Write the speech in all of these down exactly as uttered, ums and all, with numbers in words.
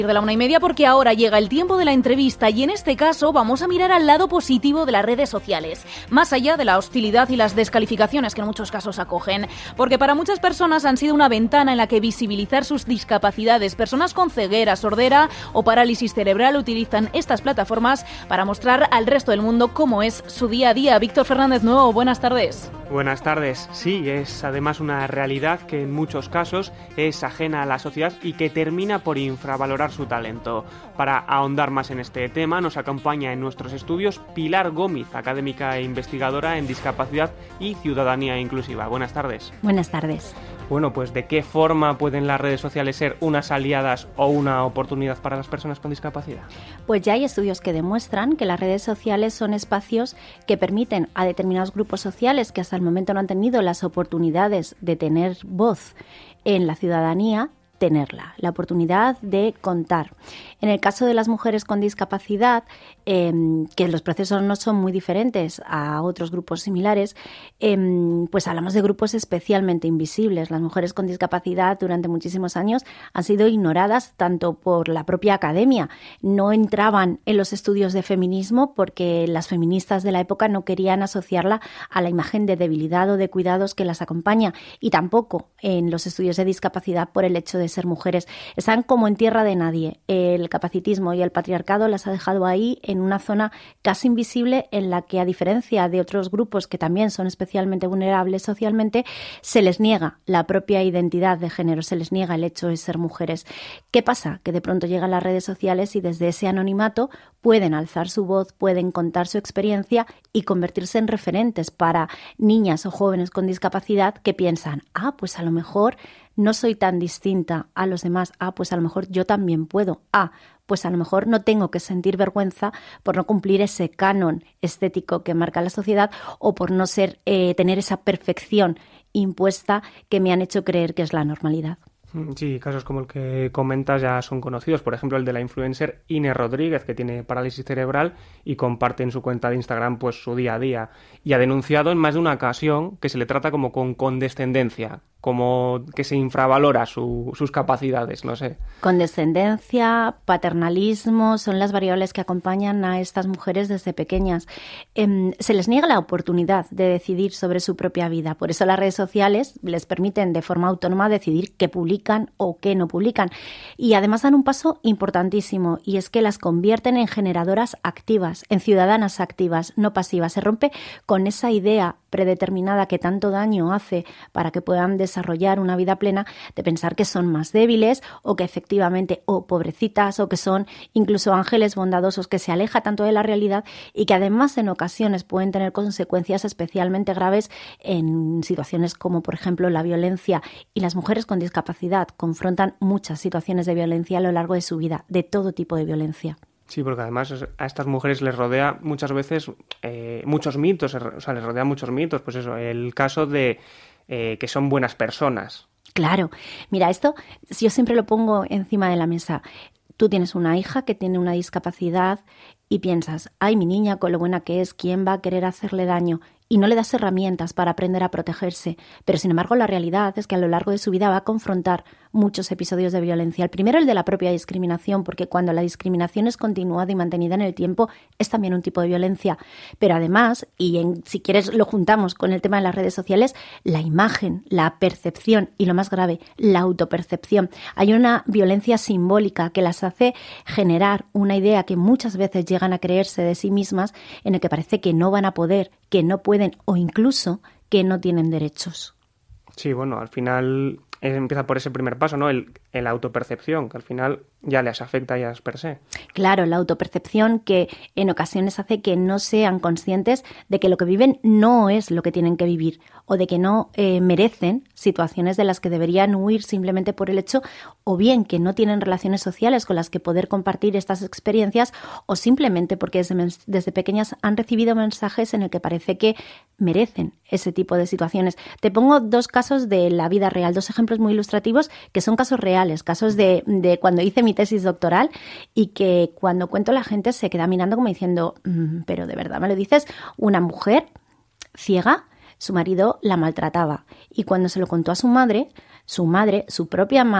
De la una y media, porque ahora llega el tiempo de la entrevista y en este caso vamos a mirar al lado positivo de las redes sociales, más allá de la hostilidad y las descalificaciones que en muchos casos acogen, porque para muchas personas han sido una ventana en la que visibilizar sus discapacidades. Personas con ceguera, sordera o parálisis cerebral utilizan estas plataformas para mostrar al resto del mundo cómo es su día a día. Víctor Fernández Nuevo, buenas tardes. Buenas tardes. Sí, es además una realidad que en muchos casos es ajena a la sociedad y que termina por infravalorar su talento. Para ahondar más en este tema nos acompaña en nuestros estudios Pilar Gómez, académica e investigadora en discapacidad y ciudadanía inclusiva. Buenas tardes. Buenas tardes. Bueno, pues ¿de qué forma pueden las redes sociales ser unas aliadas o una oportunidad para las personas con discapacidad? Pues ya hay estudios que demuestran que las redes sociales son espacios que permiten a determinados grupos sociales que hasta el momento no han tenido las oportunidades de tener voz en la ciudadanía, tenerla, la oportunidad de contar. En el caso de las mujeres con discapacidad, eh, que los procesos no son muy diferentes a otros grupos similares, eh, pues hablamos de grupos especialmente invisibles. Las mujeres con discapacidad durante muchísimos años han sido ignoradas tanto por la propia academia. No entraban en los estudios de feminismo porque las feministas de la época no querían asociarla a la imagen de debilidad o de cuidados que las acompaña, y tampoco en los estudios de discapacidad por el hecho de ser mujeres. Están como en tierra de nadie. El capacitismo y el patriarcado las ha dejado ahí en una zona casi invisible en la que, a diferencia de otros grupos que también son especialmente vulnerables socialmente, se les niega la propia identidad de género, se les niega el hecho de ser mujeres. ¿Qué pasa? Que de pronto llegan las redes sociales y desde ese anonimato pueden alzar su voz, pueden contar su experiencia y convertirse en referentes para niñas o jóvenes con discapacidad que piensan, ah, pues a lo mejor no soy tan distinta a los demás. Ah, pues a lo mejor yo también puedo. Ah, pues a lo mejor no tengo que sentir vergüenza por no cumplir ese canon estético que marca la sociedad o por no ser, eh, tener esa perfección impuesta que me han hecho creer que es la normalidad. Sí, casos como el que comentas ya son conocidos. Por ejemplo, el de la influencer Inés Rodríguez, que tiene parálisis cerebral y comparte en su cuenta de Instagram pues su día a día. Y ha denunciado en más de una ocasión que se le trata como con condescendencia, como que se infravalora su, sus capacidades, no sé. Condescendencia, paternalismo, son las variables que acompañan a estas mujeres desde pequeñas. Eh, se les niega la oportunidad de decidir sobre su propia vida. Por eso las redes sociales les permiten de forma autónoma decidir qué publican o qué no publican. Y además dan un paso importantísimo, y es que las convierten en generadoras activas, en ciudadanas activas, no pasivas. Se rompe con esa idea predeterminada que tanto daño hace para que puedan desarrollar una vida plena, de pensar que son más débiles o que efectivamente, o pobrecitas, o que son incluso ángeles bondadosos, que se aleja tanto de la realidad y que además en ocasiones pueden tener consecuencias especialmente graves en situaciones como, por ejemplo, la violencia. Y las mujeres con discapacidad confrontan muchas situaciones de violencia a lo largo de su vida, de todo tipo de violencia. Sí, porque además a estas mujeres les rodea muchas veces eh, muchos mitos, o sea, les rodea muchos mitos, pues eso, el caso de eh, que son buenas personas. Claro, mira, esto yo siempre lo pongo encima de la mesa. Tú tienes una hija que tiene una discapacidad y piensas, ay, mi niña, con lo buena que es, ¿quién va a querer hacerle daño? Y no le das herramientas para aprender a protegerse. Pero, sin embargo, la realidad es que a lo largo de su vida va a confrontar muchos episodios de violencia. El primero, el de la propia discriminación, porque cuando la discriminación es continuada y mantenida en el tiempo, es también un tipo de violencia. Pero además, y en, si quieres lo juntamos con el tema de las redes sociales, la imagen, la percepción y, lo más grave, la autopercepción. Hay una violencia simbólica que las hace generar una idea que muchas veces llegan a creerse de sí mismas, en el que parece que no van a poder, que no pueden o incluso que no tienen derechos. Sí, bueno, al final empieza por ese primer paso, ¿no? El, el autopercepción, que al final ya les afecta a ellas per se. Claro, la autopercepción que en ocasiones hace que no sean conscientes de que lo que viven no es lo que tienen que vivir, o de que no eh, merecen situaciones de las que deberían huir simplemente por el hecho, o bien que no tienen relaciones sociales con las que poder compartir estas experiencias, o simplemente porque desde, desde pequeñas han recibido mensajes en el que parece que merecen ese tipo de situaciones. Te pongo dos casos de la vida real, dos ejemplos muy ilustrativos que son casos reales, casos de, de cuando hice mi tesis doctoral, y que cuando cuento la gente se queda mirando como diciendo, mmm, pero de verdad me lo dices. Una mujer ciega, su marido la maltrataba, y cuando se lo contó a su madre, su madre, su propia madre,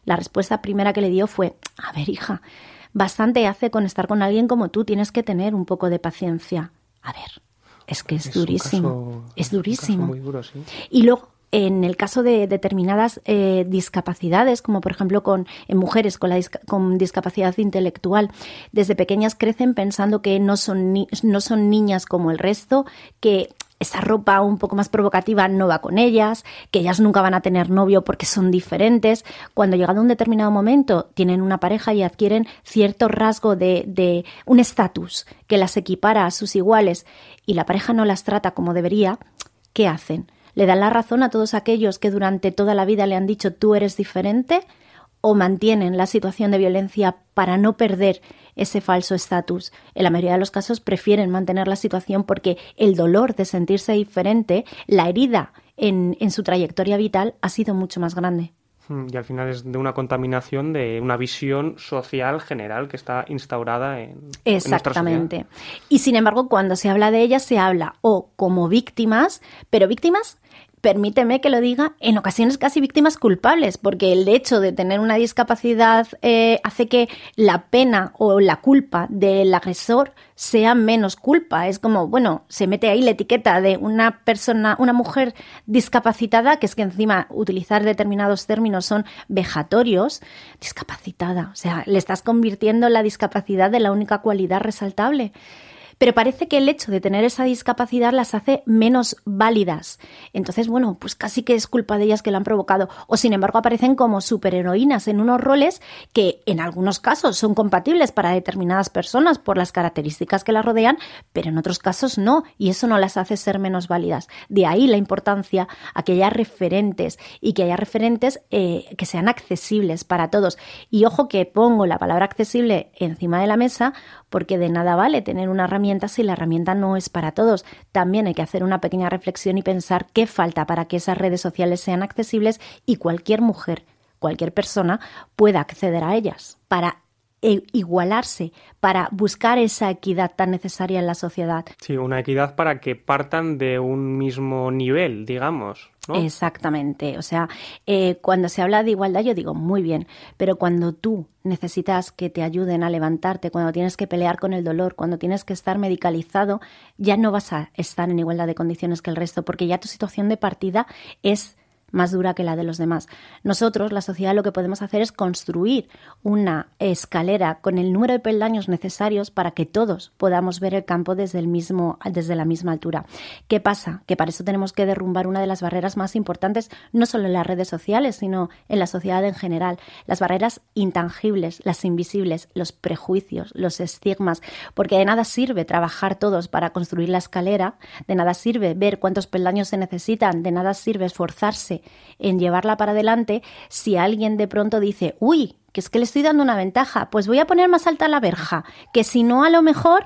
La respuesta primera que le dio fue, a ver, hija, bastante hace con estar con alguien como tú, tienes que tener un poco de paciencia. A ver, es que es, es durísimo, caso, es durísimo. Un caso muy duro, sí. Y luego, en el caso de determinadas eh, discapacidades, como por ejemplo con en mujeres con, la disca, con discapacidad intelectual, desde pequeñas crecen pensando que no son, ni, no son niñas como el resto, que esa ropa un poco más provocativa no va con ellas, que ellas nunca van a tener novio porque son diferentes. Cuando llegado a un determinado momento tienen una pareja y adquieren cierto rasgo de, de un estatus que las equipara a sus iguales y la pareja no las trata como debería, ¿qué hacen? ¿Le dan la razón a todos aquellos que durante toda la vida le han dicho tú eres diferente? ¿O mantienen la situación de violencia para no perder ese falso estatus? En la mayoría de los casos prefieren mantener la situación porque el dolor de sentirse diferente, la herida en, en su trayectoria vital ha sido mucho más grande. Y al final es de una contaminación de una visión social general que está instaurada en, Exactamente. en nuestra sociedad. Y sin embargo, cuando se habla de ellas, se habla o como víctimas, pero víctimas, permíteme que lo diga, en ocasiones casi víctimas culpables, porque el hecho de tener una discapacidad eh, hace que la pena o la culpa del agresor sea menos culpa. Es como, bueno, se mete ahí la etiqueta de una persona, una mujer discapacitada, que es que encima utilizar determinados términos son vejatorios, discapacitada. O sea, le estás convirtiendo la discapacidad de la única cualidad resaltable. Pero parece que el hecho de tener esa discapacidad las hace menos válidas. Entonces, bueno, pues casi que es culpa de ellas que la han provocado. O, sin embargo, aparecen como superheroínas en unos roles que en algunos casos son compatibles para determinadas personas por las características que las rodean, pero en otros casos no, y eso no las hace ser menos válidas. De ahí la importancia a que haya referentes y que haya referentes eh, que sean accesibles para todos. Y ojo que pongo la palabra accesible encima de la mesa porque de nada vale tener una herramienta si la herramienta no es para todos. También hay que hacer una pequeña reflexión y pensar qué falta para que esas redes sociales sean accesibles y cualquier mujer, cualquier persona pueda acceder a ellas para igualarse, para buscar esa equidad tan necesaria en la sociedad. Sí, una equidad para que partan de un mismo nivel, digamos, ¿no? Exactamente. O sea, eh, cuando se habla de igualdad yo digo, muy bien, pero cuando tú necesitas que te ayuden a levantarte, cuando tienes que pelear con el dolor, cuando tienes que estar medicalizado, ya no vas a estar en igualdad de condiciones que el resto, porque ya tu situación de partida es más dura que la de los demás. Nosotros, la sociedad, lo que podemos hacer es construir una escalera con el número de peldaños necesarios para que todos podamos ver el campo desde el mismo, desde la misma altura. ¿Qué pasa? Que para eso tenemos que derrumbar una de las barreras más importantes, no solo en las redes sociales, sino en la sociedad en general. Las barreras intangibles, las invisibles, los prejuicios, los estigmas, porque de nada sirve trabajar todos para construir la escalera, de nada sirve ver cuántos peldaños se necesitan, de nada sirve esforzarse en llevarla para adelante si alguien de pronto dice, uy, que es que le estoy dando una ventaja, pues voy a poner más alta la verja, que si no a lo mejor,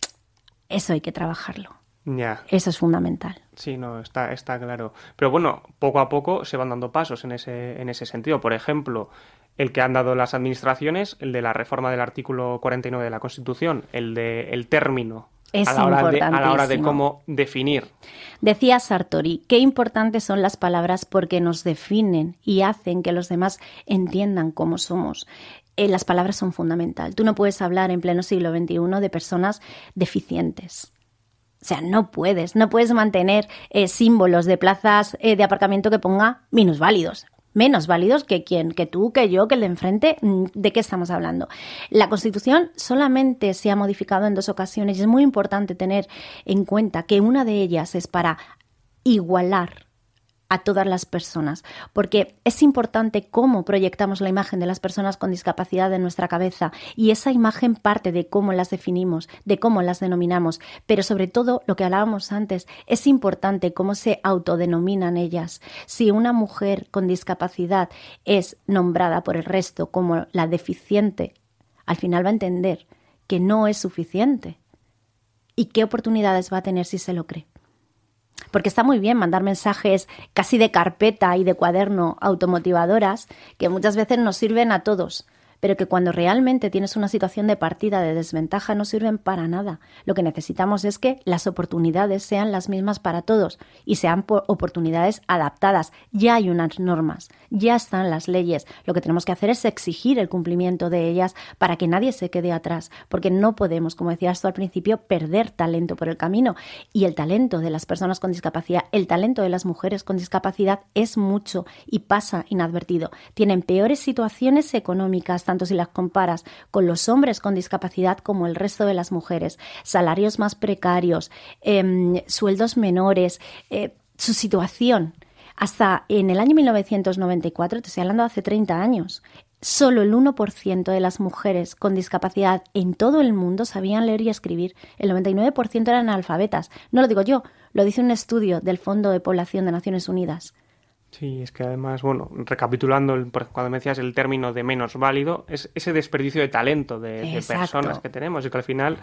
eso hay que trabajarlo. Ya. Eso es fundamental. Sí, no, está, está claro. Pero bueno, poco a poco se van dando pasos en ese, en ese sentido. Por ejemplo, el que han dado las administraciones, el de la reforma del artículo cuarenta y nueve de la Constitución, el de el término. Es a la hora de, a la hora de importantísimo. cómo definir. Decía Sartori, qué importantes son las palabras porque nos definen y hacen que los demás entiendan cómo somos. Eh, las palabras son fundamentales. Tú no puedes hablar en pleno siglo veintiuno de personas deficientes. O sea, no puedes, no puedes mantener eh, símbolos de plazas eh, de aparcamiento que ponga minusválidos. Menos válidos que quien, que tú, que yo, que el de enfrente. ¿De qué estamos hablando? La Constitución solamente se ha modificado en dos ocasiones y es muy importante tener en cuenta que una de ellas es para igualar a todas las personas, porque es importante cómo proyectamos la imagen de las personas con discapacidad en nuestra cabeza y esa imagen parte de cómo las definimos, de cómo las denominamos, pero sobre todo lo que hablábamos antes, es importante cómo se autodenominan ellas. Si una mujer con discapacidad es nombrada por el resto como la deficiente, al final va a entender que no es suficiente. ¿Y qué oportunidades va a tener si se lo cree? Porque está muy bien mandar mensajes casi de carpeta y de cuaderno automotivadoras que muchas veces nos sirven a todos, pero que cuando realmente tienes una situación de partida de desventaja no sirven para nada. Lo que necesitamos es que las oportunidades sean las mismas para todos y sean oportunidades adaptadas. Ya hay unas normas, ya están las leyes. Lo que tenemos que hacer es exigir el cumplimiento de ellas para que nadie se quede atrás, porque no podemos, como decías tú al principio, perder talento por el camino. Y el talento de las personas con discapacidad, el talento de las mujeres con discapacidad es mucho y pasa inadvertido. Tienen peores situaciones económicas, tanto si las comparas con los hombres con discapacidad como el resto de las mujeres, salarios más precarios, eh, sueldos menores, eh, su situación. Hasta en el año mil novecientos noventa y cuatro, te estoy hablando de hace treinta años, solo el uno por ciento de las mujeres con discapacidad en todo el mundo sabían leer y escribir. El noventa y nueve por ciento eran analfabetas. No lo digo yo, lo dice un estudio del Fondo de Población de Naciones Unidas. Sí, es que además, bueno, recapitulando, el, cuando me decías el término de menos válido, es ese desperdicio de talento de, de personas que tenemos y que al final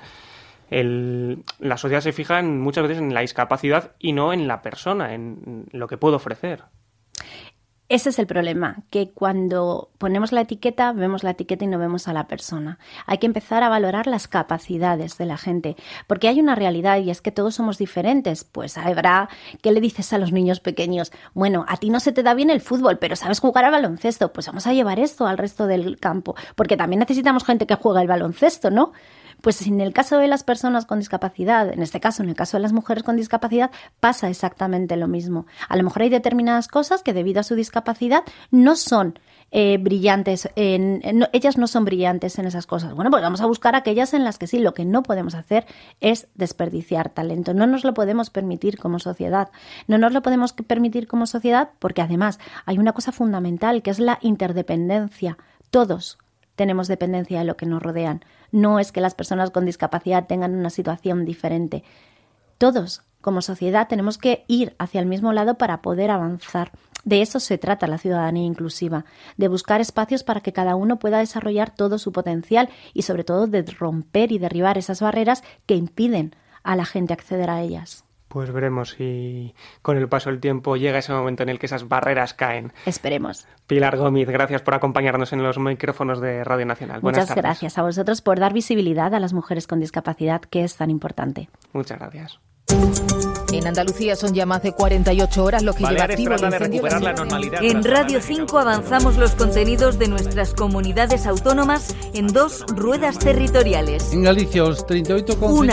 el, la sociedad se fija en, muchas veces en la discapacidad y no en la persona, en lo que puedo ofrecer. Ese es el problema, que cuando ponemos la etiqueta, vemos la etiqueta y no vemos a la persona. Hay que empezar a valorar las capacidades de la gente, porque hay una realidad y es que todos somos diferentes. Pues habrá, ¿qué le dices a los niños pequeños? Bueno, a ti no se te da bien el fútbol, pero sabes jugar al baloncesto. Pues vamos a llevar esto al resto del campo, porque también necesitamos gente que juega el baloncesto, ¿no? Pues en el caso de las personas con discapacidad, en este caso, en el caso de las mujeres con discapacidad, pasa exactamente lo mismo. A lo mejor hay determinadas cosas que debido a su discapacidad no son eh, brillantes, en, en, no, ellas no son brillantes en esas cosas. Bueno, pues vamos a buscar aquellas en las que sí. Lo que no podemos hacer es desperdiciar talento. No nos lo podemos permitir como sociedad. No nos lo podemos permitir como sociedad porque además hay una cosa fundamental que es la interdependencia. Todos tenemos dependencia de lo que nos rodean. No es que las personas con discapacidad tengan una situación diferente. Todos, como sociedad, tenemos que ir hacia el mismo lado para poder avanzar. De eso se trata la ciudadanía inclusiva, de buscar espacios para que cada uno pueda desarrollar todo su potencial y, sobre todo, de romper y derribar esas barreras que impiden a la gente acceder a ellas. Pues veremos si con el paso del tiempo llega ese momento en el que esas barreras caen. Esperemos. Pilar Gómez, gracias por acompañarnos en los micrófonos de Radio Nacional. Buenas Muchas tardes. Gracias a vosotros por dar visibilidad a las mujeres con discapacidad, que es tan importante. Muchas gracias. En Andalucía son ya más de cuarenta y ocho horas lo que Baleares lleva activo trata el de incendio. recuperar la normalidad. En Radio cinco avanzamos los contenidos de nuestras comunidades autónomas en dos ruedas territoriales. En Galicia, os treinta y ocho Una